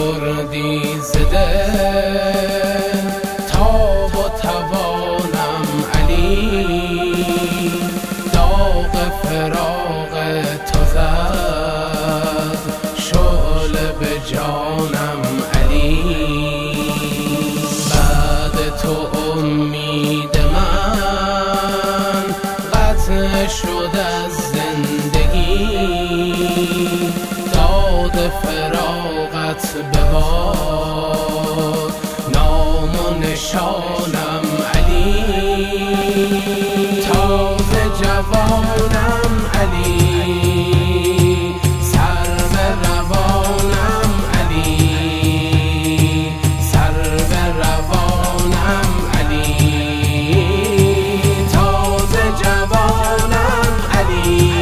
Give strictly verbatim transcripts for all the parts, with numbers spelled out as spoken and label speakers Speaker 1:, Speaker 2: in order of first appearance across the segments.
Speaker 1: بردی زده تاب و توانم علی، داغ فراق تو زد شعله به جانم علی. بعد تو امید من قطع شد از زندگی، داد فراقت به باد نام و نشانم علی. تازه جوانم علی، سر به روانم علی، سر به روانم علی. تازه جوانم علی،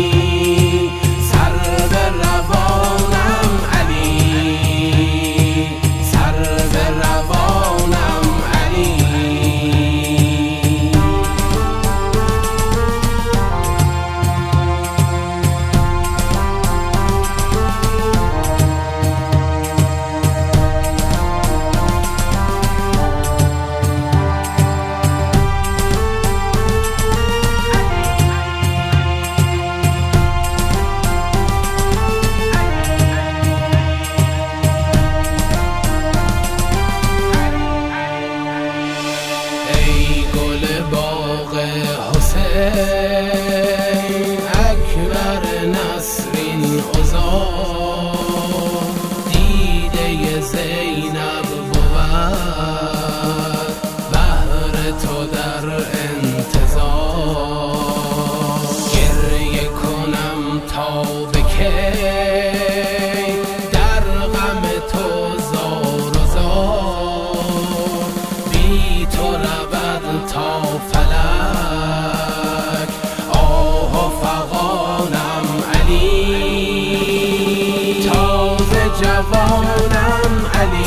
Speaker 1: سر به روانم علی، سر به روانم علی. اکبر نسرین عذار دیده زینب بود، بهر تو در انتظار. گریه کنم تا به کی در غم تو زار و زار، بی تو رود تا جوانم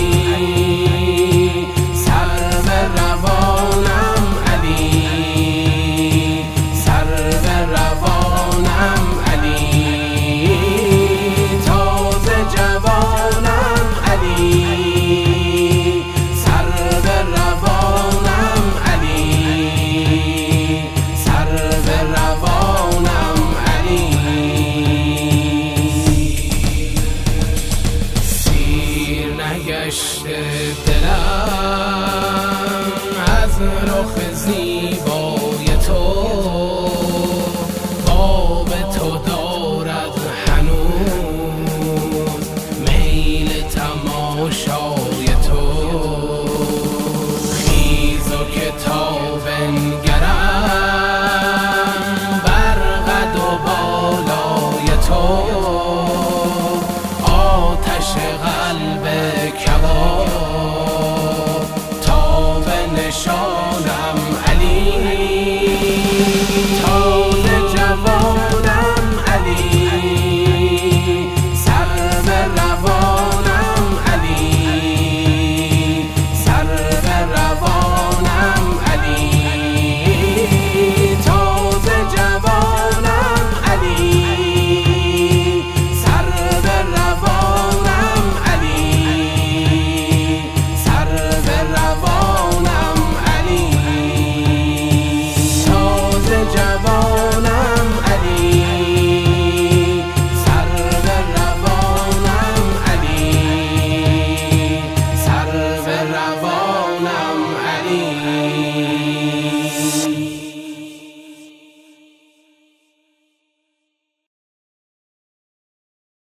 Speaker 1: علی، سر به روانم علی، سر به روانم علی. تازه جوانم علی، سر به روانم علی، سر به روانم علی. نگشته دلم از رخ زیبای تو، باب تو دارد هنوز میل تماشای تو. خیز و کتاب بنگرم بر قد و بالای تو، آتش قلب کباب تا به نشانم علی. تازه جوانم علی، سر به روانم علی، سر به روانم علی. تازه جوانم علی، سر به روانم علی، سر به روانم علی. تازه جوانم علی، سر به روانم علی، سر به روانم علی.